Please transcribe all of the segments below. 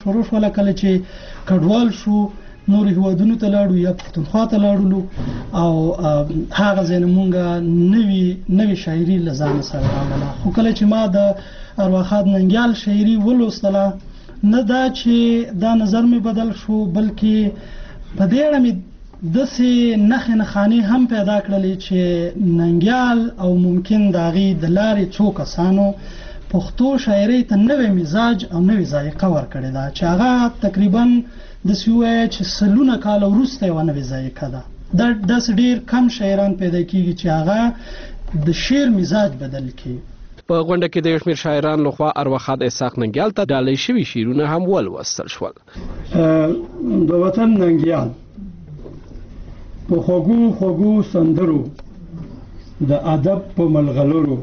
شروع شوله کله چې کډوال شو نور هیوادونو ته لاړو یا پښتونخوا ته لاړو او هغه ځای نه مونږ نوې شاعري له ځان سره راوړله خو کله چې ما د ارواښاد ننګیال شاعري ولوستله نه دا چې دا نظر مې بدل شو بلکې په دې اړه مې داسې نښې نښانې هم پیدا کړلې چې ننګیال او ممکن د هغې د لارې څو کسانو پښتو شاعرۍ ته نوی مزاج او نوې ذایقه ورکړې ده چې هغه تقریبا داسې ووایه چې سلونه کاله وروسته یوه نوې ذایقه ده داسې ډېر کم شاعران پیدا کېږي چې هغه د شعر مزاج بدل کړي. په غونډه کې د یو شمېر شاعرانو لخوا ارواښاد اسحاق ننګیال ته ډالۍ شوي شعرونه هم ولوستل شول. د وطن ننګیال په خوږو سندرو د ادب په ملغلرو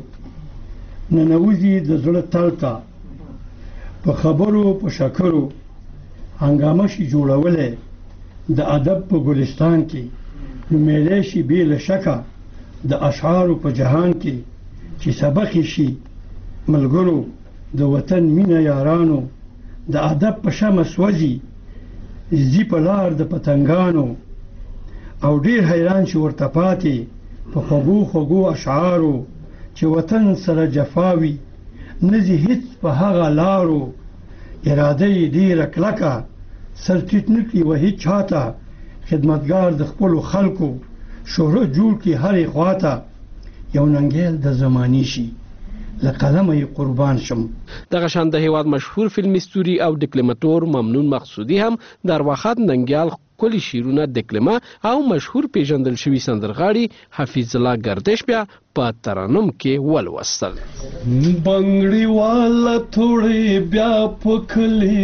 ننوځي د زړه تل ته په خبرو په شکرو هنګامه شي جوړولی د ادب په ګلستان کې نومیدی شي بې له شکه د اشعارو په جهان کې چې سبق شي ملګرو د وطن مینه یارانو د ادب په شمه سوځي زی په لار د پتنګانو او ډیر حیران شي ورته پاتې په خوږو اشعارو چې وطن سره جفاوي نزي هیڅ په هغه لارو اراده یې ډیره کلکه سر ټیټ نه کړي و هیڅ چاته خدمتګار د خپلو خلکو شهرت جوړ کړي هرې خواته یو ننګیال د زمانې شي له قلمه یې قربان شم. دغه شان د هیواد مشهور فلمي ستوري او ډیکلماتور ممنون مقصودي هم د ارواښاد ننګیال ښکلي شعرونه دکلمه او مشهور پیژندل شوي سندرغاړي حفیظ الله گردش بیا په ترنم کې ولوستل. بنګړي والا تھوړي بیا پکلی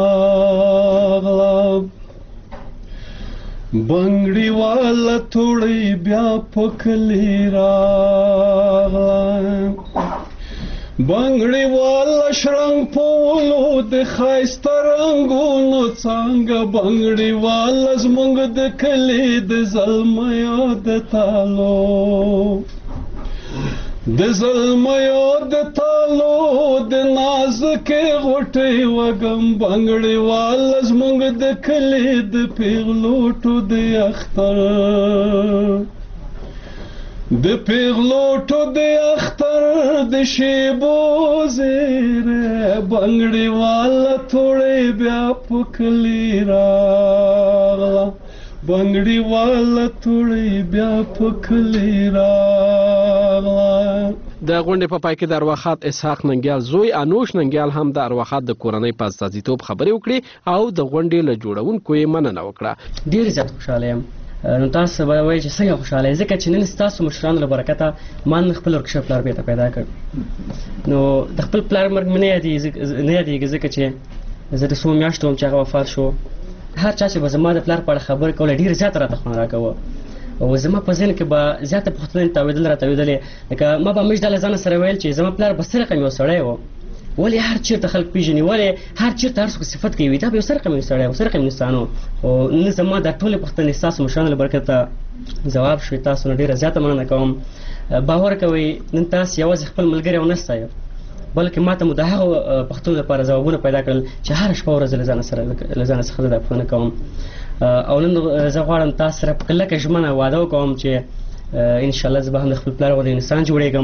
راغلا بنګړي والا تھوړي بیا پکلی راغلا بنګړي والا شرنګ پولو د ښایسته رنګونو څانګه بنګړي والا زموږ د کلي د زلمیو د تالو د زلمیو د تالو د نازکې غوټۍ وږم بنګړي والا زموږ د کلي د پیغلوټو د اختر د پیغلوټو د اختر د شیبو زیره بنګړي والا تھوړي بیا پکلی راغلا بنګړي والا تھوړي بیا پکلی راغلا. د غونډې په پای کې د ارواښاد اسحاق ننګیال زوی انوش ننګیال هم د ارواښاد د کورنۍ په استازیتوب خبرې وکړې او د غونډې له جوړونکو یې مننه وکړه. ډېر زیات خوشحاله یم. نو تاسو به وایئ چې څنګه خوشحاله یې ځکه چې نن ستاسو مشرانو له برکته ما نن خپل ورکشپ پلار بېرته پیدا کړ. نو د خپل پلار مرګ مې نه یادېږي ځکه چې زه د څو میاشتو وم چې هغه وفات شو. هر چا چې به زما د پلار په اړه خبرې کوله ډېر زیاته راته خوند راکوه او زما په ذهن کې به زیاته پوښتنې تاوېدلې لکه ما به همیش دا له ځانه سره ویل چې زما پلار به څه رقم یو سړی و ولې هر چیرته خلک پیژني ولې هر چیرته هر څوک صفت کوي دا به یو څه رقم یو سړی و څه رقم انسان و او نن زما دا ټولې پوښتنې ستاسو مشرانو له برکته ځواب شوې. تاسو نه ډېره زیاته مننه کوم. باور کوئ نن تاسو یوازې خپل ملګري ونه ستایئ بلکې ما ته مو د هغو پوښتنو لپاره ځوابونه پیدا کړل چې هره شپه ورځ له ځانه څخه زه دا پوښتنه کوم او نن زه غواړم تاسو سره په کلکه ژمنه واده وکوم چې انشاءالله زه به هم د خپل پلار غوندې انسان جوړېږم.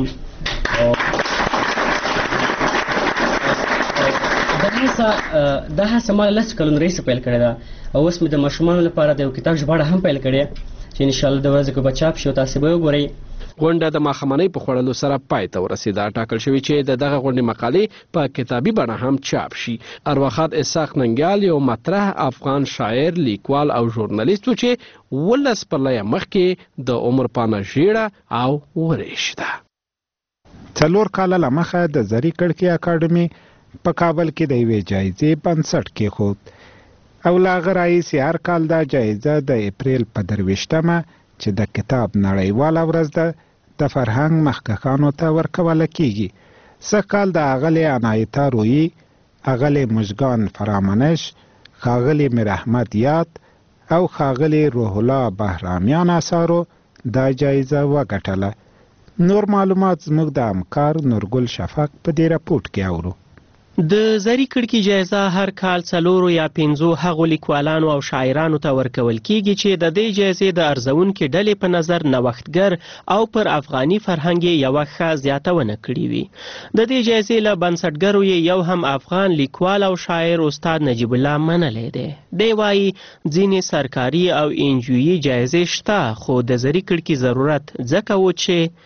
دا هڅه ما لس کلونو راهیسې پیل کړې ده او اوس مې د ماشومانو لپاره د یو کتاب ژباړه هم پیل کړې چې انشاءالله د ورځې کې به چاپ شي او تاسې به وګورئ. غونډه د ماښامنۍ په خوړلو سره پای ته ورسېده. ټاکل شوي چې د دغه غونډې مقالې په کتابي بڼه هم چاپ شي. ارواښاد اسحاق ننګیال یو مطرح افغان شاعر لیکوال او ژورنالیست و چې 19 پرلۍ مخکې د عمر پانه ژیړه او ورېښته. 4 کاله له مخه د زري کړکۍ اکاډمي په کابل کې د یوې جایزې بنسټ کېښود او له هغه راهیسې هر کال دا جایزه د اپریل په 23مه چې د کتاب نړیواله ورځ ده د فرهنګ مخکښانو ته ورکوله کېږي. سږکال د ښاغلې عنایتا رویي، ښاغلې مژګان فرامنش، ښاغلې میر احمد یاد او ښاغلې روح الله بهرامیان اثارو دا جایزه وګټله. نور معلومات زموږ د همکار نورګل شفق په دې راپورټ کې اورو. د زری کړکۍ جایزه هر کال 4 یا 5 هغو لیکوالانو او شاعرانو ته ورکول کیږي چې د دې جایزې د ارزونکو ډلې په نظر نوښتګر او پر افغاني فرهنګ یو ښه زیاتونه کړې وي. د دې جایزې له بنسټګرو یو هم افغان لیکوال او شاعر استاد نجیب الله منلی دی. دی وایي ځینې سرکاري او انجویي جایزې شته، خو د زری کړکۍ ضرورت ځکه و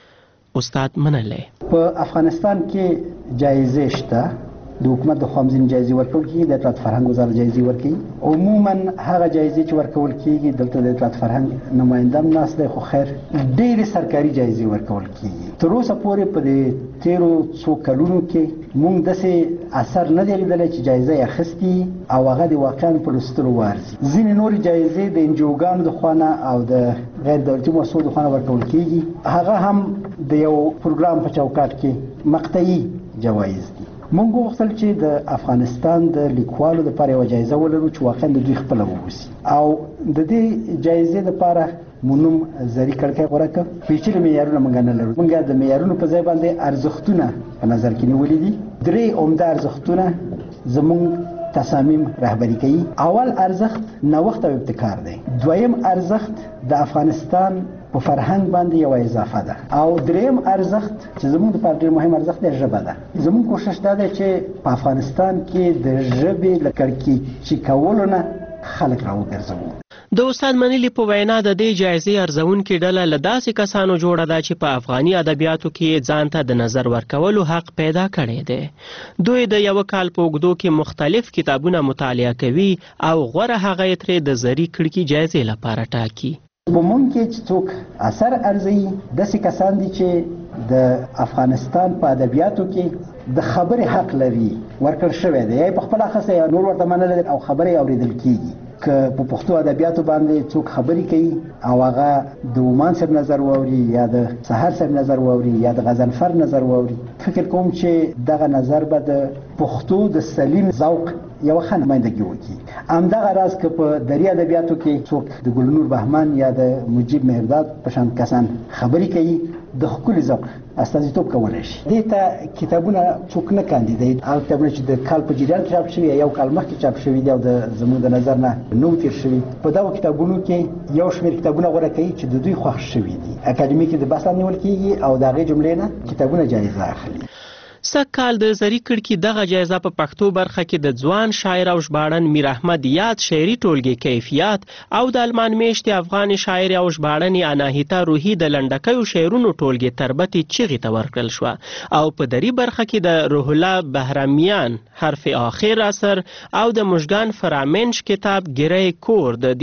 چې استاد منلی. په افغانستان کې جایزې شته، د حکومت د خوا ځینې جایزې ورکول کېږي، د اطلاعات فرهنګ وزارت جایزې ورکوي. عموما هغه جایزې چې ورکول کېږي دلته د اطلاعات فرهنګ نماینده هم ناست دی، خو خیر ډېرې سرکاري جایزې ورکول کېږي. تر اوسه پورې په دې تېرو څو کلونو کې موږ داسې اثر نه دی لیدلی چې جایزه یې اخیستې او هغه د واقعا په لوستلو وارزي. ځینې نورې جایزې د انجوګانو د خوا نه او د غیر دولتي مؤسسو د خوا نه ورکول کېږي، هغه هم د یو پروګرام په چوکاټ کې مقطعي جوایز دي. موږ غوښتل چې د افغانستان د لیکوالو لپاره یوه جایزه ولرو چې واقعا د دوی خپله واوسي، او د دې جایزې لپاره مو نوم زری کړکۍ غوره کړ. پیچلي معیارونه موږ نه لرو، موږ د معیارونو په ځای باندې ارزښتونه په نظر کې نیولي دي. 3 عمده ارزښتونه زموږ تصامیم رهبري کوي. اول ارزښت نوښت او ابتکار دی، دویم ارزښت د افغانستان په فرهنګ باندې یو اضافه ده، او دریم ارزښت چې زموږ لپاره ډېر مهم ارزښت دی ژبه ده. زموږ کوشش دا دی چې په افغانستان کې د ژبې له کړکېچي کولو نه خلک راوګرځوو. د استاد منلی په وینا د دې جایزې ارزونکې ډله له داسې کسانو جوړه ده چې په افغاني ادبیاتو کې ځان ته د نظر ورکولو حق پیدا کړی دی. دوی د یو کال په اوږدو کې مختلف کتابونه مطالعه کوي او غوره هغه یې ترې د زری کړکۍ جایزې لپاره ټاکي. په مونږ کې چې څوک اثر ارزوي داسې کسان دي چې د افغانستان په ادبیاتو کې د خبرې حق لري، ورکړل شوی دی، یا په خپل اخیستی یا نور ورته منلی او خبرې اورېدل کېږي. که په پښتو ادبیاتو باندې څوک خبرې کوي او هغه د عمان صاحب نظر واوري یا د سحر صاحب نظر واوري یا د غضنفر نظر واوري، فکر کوم چې دغه نظر به د پښتو د سلیم ذوق یوه ښه نمایندګي وکړي. همدغه راز که په دري ادبیاتو کې څوک د ګلنور بهمن یا د مجیب مهرداد په شان کسان خبرې کوي، د ښکلي ذوق استازیتوب کولی شي. دې ته کتابونه څوک نه کاندیدوي. هغه کتابونه چې د کال په جریان کې چاپ شوي یا یو کال مخکې چاپ شوي دي او زموږ د نظر نه نو تېر شوي، په دغو کتابونو کې یو شمېر کتابونه غوره کوي چې د دوی خوښ شوي دي. اکاډمي کې د بحث لاندې نیول کېږي او د هغې جملې نه کتابونه جایزه اخلي. سږ کال د زری کړکۍ دغه جایزه په پښتو برخه کې د ځوان شاعر او ژباړن میر احمد یاد شعري ټولګې کیفیت او د المان میشتې افغان شاعر او ژباړنې اناهیتا روحي د لنډکیو شعرونو ټولګې تربتې چغې ته ورکړل شوه، او په دري برخه کې د روح الله بهرمیان حرف آخر اثر او د مژگان فرامنش کتاب ګری کور د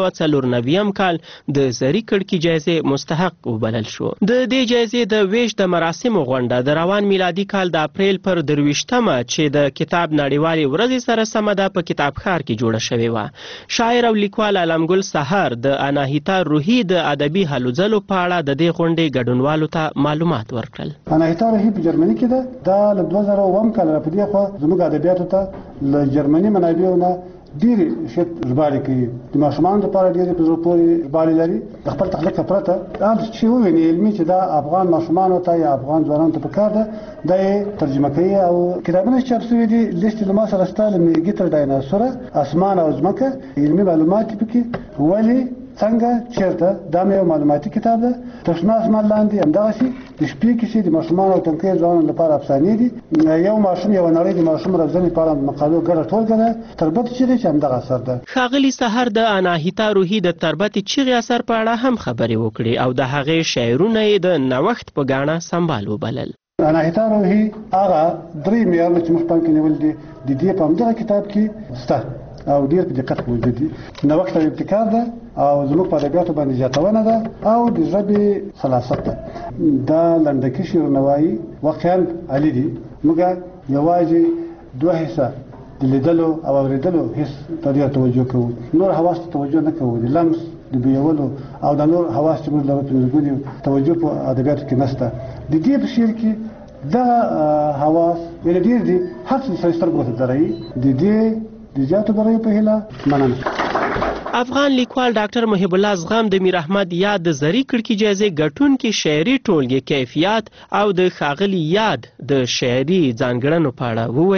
1994 کال د زری کړکۍ جایزې مستحق وبلل شو. د دې جایزې د ویش د مراسمو غونډه د روان میلادي کال د اپریل پر 23مه چې د کتاب نړیوالې ورځې سره سمه ده په کتابښار کې جوړه شوې وه. شاعر او لیکوال علمګل سحر د اناهیتا روحي د ادبي هلو ځلو په اړه د دې غونډې ګډونوالو ته معلومات ورکړل. اناهیتا روحي په جرمني کې ده، دا له 2009 کال را په دې خوا زموږ ادبیاتو ته له جرمني منابعو نه ډېرې ژباړې کوي. د ماشومانو لپاره ډېرې په زړه پورې ژباړې لري. د خپل تخلیق پرته هر چې وویني علمي چې دا افغان ماشومانو ته یا افغان ځوانانو ته پکار ده، دا یې ترجمه کوي. او کتابونه چې چاپ شوي دي لیست له ما سره شته، له میږي تر ډایناسوره، اسمان او ځمکه، علمي معلومات پکې، ولې څنګه چیرته. دا مې یو معلوماتي کتاب ده. تر شنه اسمان لاندې همدغسې د شپې کیسې د ماشومانو او تنکیو ځوانانو لپاره افسانې دي. یو ماشوم یوه نړۍ د ماشوم روزنې په اړه مقالو ګډه ټولګه ده. تربت چې دی چې همدغه اثر ده. ښاغلي سحر د اناهیتا روحي د تربتې چغې اثر په اړه هم خبرې وکړې او د هغې شعرونه یې د نوښت په ګاڼه سمبال وبلل. اناهیتا روحي هغه 3 معیارونه چې موږ پام کې نیول دي د دې په همدغه کتاب کې شته او ډېر په دقت موجود دي. نوښت او ابتکار ده او زموږ په ادبیاتو باندې زیاتونه ده او د ژبې سلاست ده. دا لنډکي شعرنوایي واقعا عالي دي. موږ یوازې 2 حصه د لیدلو او اورېدلو حس ته ډېره توجه کوو، نور حواس ته توجه نه کوو. د لمس، د بویولو او د نور حواس چې موږ لرو پنځه ګونې توجه په ادبیاتو کې نشته. د دې په شعر کې دغه حواس یعنې ډېر دي. هر څه سړي سترګو ته درایي. د دې د زیاتو بریو په هیله مننه. افغان لیکوال ډاکټر محب الله زغم د میر احمد یاد د زری کړکۍ جایزې ګټونکي شعري ټولګې کیفیت او د ښاغلي یاد د شعري ځانګړنو په اړه وویل.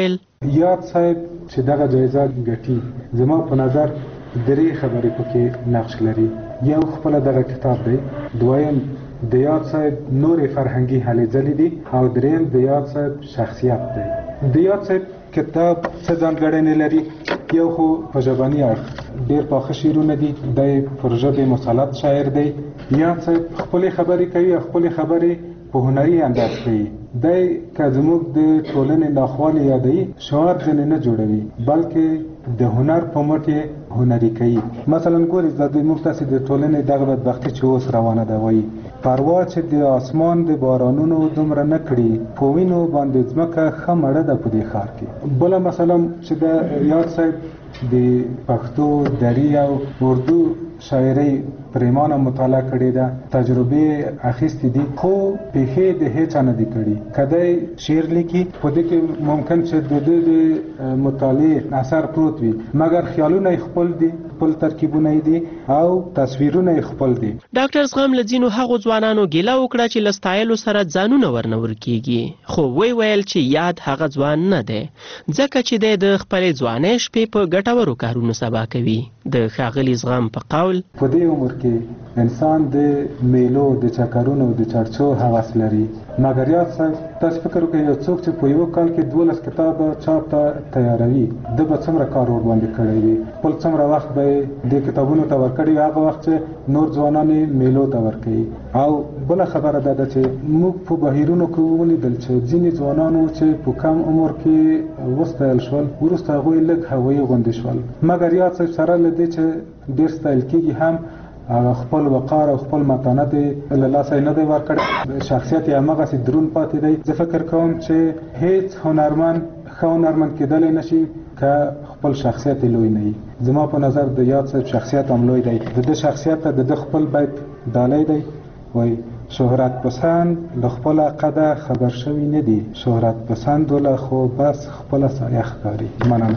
یاد صاحب چې دغه جایزه ګټي زما په نظر درې خبرې پکې نقش لري. یو خپل دغه کتاب دی، دویم د یاد صاحب نورې فرهنګي هلې ځلې دي، او دریم د یاد صاحب شخصیت دی. د یاد صاحب کتاب څه ځانګړنې لري؟ یو خو په ژبني اړخ ډېر پاخه شعرونه دي، دی پر ژبې مسلط شاعر دی. یاد صاحب خپلې خبرې کوي او خپلې خبرې په هنري انداز کوي. دی که زموږ د ټولنې ناخوالې یادوي، شعار ځینې نه جوړوي بلکې د هنر په مټ یې هنري کوي. مثلا ګورئ موږ تاسې د ټولنې دغه بدبختي چې اوس روانه ده وایي پروا چې د اسمان د بارانونو دومره نه کړي، په وینو باندې ځمکه ښه مړه ده په دې ښار کې. بله مثلا چې د یاد صاحب د پښتو، دري او اردو شاعرۍ پریمانه مطالعه کړې ده، تجربې اخیستې دي، خو پیښې د هیچا نه دي کړي. که دی شعر لیکي په دې کې ممکن چې د ده د مطالعې اثر پروت وي، مګر خیالونه یې خپل دي، خپل ترکیبونه یې دي او تصویرونه یې خپل دي. ډاکټر زغم له ځینو هغو ځوانانو ګیله وکړه چې له ستایلو سره ځانونه ورنه ورکېږي، خو ویل چې یاد هغه ځوان نه دی، ځکه چې دی د خپلې ځوانۍ شپې په ګټورو کارونو سبا کوي. د ښاغلي زغم په قول په دې عمر کې انسان د میلو، د چکرونو، د چرچو هوس لري، مګر یاد صاحب تاسو فکر وکړئ یو څوک چې په یو کال کې 12 کتابه چاپ ته تیاروي، ده به څومره کار ورباندې کړی وي، خپل څومره وخت به یې دې کتابونو ته ورکړی، هغه وخت چې نور ځوانان یې میلو ته ورکوي. او بله خبره دا ده چې موږ په بهیرونو کې ولیدل چې ځینې ځوانانو چې په کم عمر کې وستایل شول، وروسته هغوی لږ هوایي غوندې شول، مګر یاد صاحب سره له دې چې ډېر ستایل کېږي هم خپل وقار او خپل متانت له لاسه نه دی ورکړی، شخصیت یې هماغسې درون پاتې دی. زه فکر کوم چې هیڅ هنرمند ښه هنرمند کېدلی نشي که خپل شخصیت یې لوی نه وي. زما په نظر د یاد صاحب شخصیت هم لوی دی. د ده شخصیت ته د ده خپل بیت ډالی دی، وایي شهرت پسند له خپله قده خبر شوي نه دي، شهرت پسند وله خو بس خپله سایه ښکاري. مننه.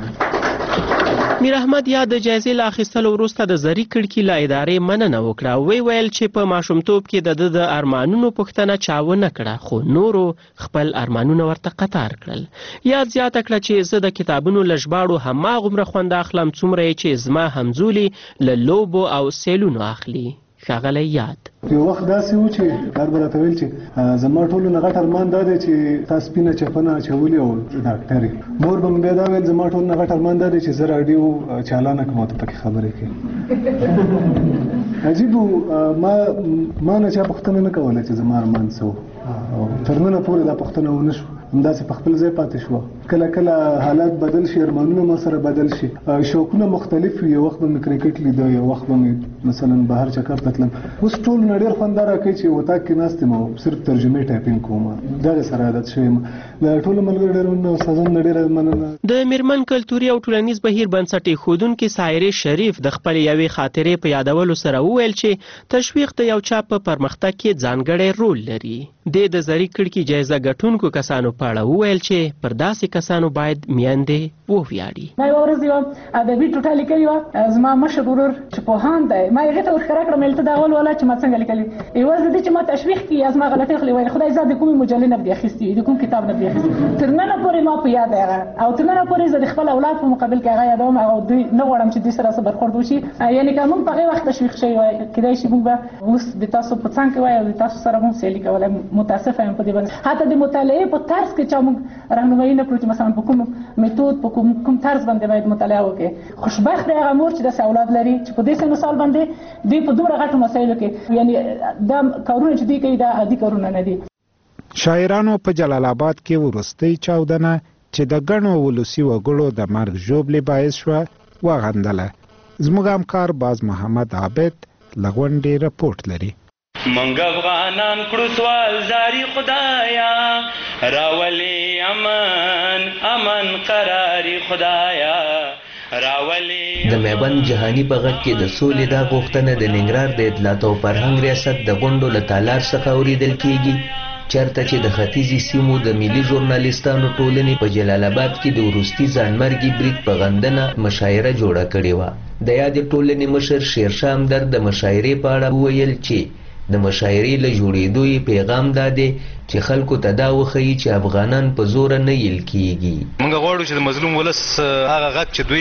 میر احمد یا د جایزې له اخیستلو وروسته د زري کړکۍ له ادارې مننه وکړه. ویل چې په ماشومتوب کې د ده د ارمانونو پوښتنه چا ونه کړه، خو نورو خپل ارمانونه ورته قطار کړل. یاد زیاته کړه چې زه د کتابونو له ژباړو هماغومره خوند اخلم څومره چې زما همزولي له لوبو او سیلونو اخلي. ښاغلی یاد یو وخت داسې و چې کار به راته ویل چې زما ټولو نه غټ ارمان دا دی چې تا سپینه چپنه اچولې او ډاکټرې. مور به مې بیا دا ویل زما ټولو نه غټ ارمان دا دی چې زه راډیو چالانه کړم او ته پکې خبرې کوې. عجیب و، ما نه چا پوښتنه نه کوله چې زما ارمان څه و، او تر ننه پورې دا پوښتنه ونه شوه، همداسې په خپل ځای پاتې شوه. کله کله حالات بدل شي، ارمانونه ما سره بدل شي، شوقونه مختلف وي. یو وخت به مې کرکټ لیده، یو وخت به مې مثلا بهر چکر ته تلم. اوس ټول نه ډېر خوند راکوي چې وطاق کې ناست یم او صرف ترجمې ټایپینګ کوم، دغې سره عادت شوی یم. د ټولو ملګرو ډېر مننه، استادانو نه ډېره مننه. د میرمن کلتوري او ټولنیز بهیر بنسټ ایښودونکې سایرې شریف د خپلې یوې خاطرې په یادولو سره وویل چې تشویق د یو چا په پرمختګ کې ځانګړی رول لري. د زري کړکۍ جایزه ګټونکو کسانو په اړه وویل چې پر داسې کسانو باید میندې وویاړي. ما یوه ورځ یوه ادبي ټوټه لیکلې وه، زما مشر ورور چې پوهاند دی، ما هغې ته ورښکاره کړم ویل ته دا ولوله چې ما څنګه لیکلي، یوازې د دې چې ما تشویق کړي یا زما غلطۍ خلې ویل خدای زه د کومې مجلې نه دې اخیستي، د کوم کتاب نه دې اخیستي. تر ننه پورې ما په یاد هغه، او تر ننه پورې زه د خپل اولاد په مقابل کې هغه یادوم، او دوی نه غواړم چې دوی سره څه برخورد وشي. یعنې که موږ په هغې وخت تشویق شوي وای، کیدای شي موږ به اوس د تاسو په څنګ کې وای او د تاسو سره هم سیالي کولی. متاسفه یم په دې باندې، حتی د مطالعې په طرز کې چا موږ راهنمایي نه کړو چې مثلا په کوم میتود، په کوم طرز باندې باید مطالعه وکړي. خوشبخت دی هغه مور چې داسې اولاد لري چې په دې سن و سال باندې دوی په دومره غټو مسایلو کې، یعنې دا کارونه چې دوی کوي دا عادي کارونه نه دي. شاعرانو په جلال آباد کې وروستۍ چاودنه چې د ګڼو ولسي وګړو د مرګ ژوبلې باعث شوه وغندله. زموږ همکار باز محمد عابد له غونډې رپورټ لري. منګ افغانان کړو سوال زاری خدایا، راولي امن امن قراري خدایا، راولي. د میبند جهانی په غږ کې د سولې دا غوښتنه د ننګرهار د اطلاعات او فرهنګ ریاست د غونډو له تالار څخه اورېدل کېږي، چېرته چې د ختیځې سیمو د ملي ژورنالیستانو ټولنې په جلال آباد کې د وروستي ځانمرګي برید په غندنه مشاعره جوړه کړې وه. د یادې ټولنې مشر شیرشاه همدرد د مشاعرې په اړه وویل چې د مشاعرې له جوړېدو یې پیغام دا دی چې خلکو ته دا وښیي چې افغانان په زوره نه یل کیږي. موږ غواړو چې د مظلوم ولس هغه غږ چې دوی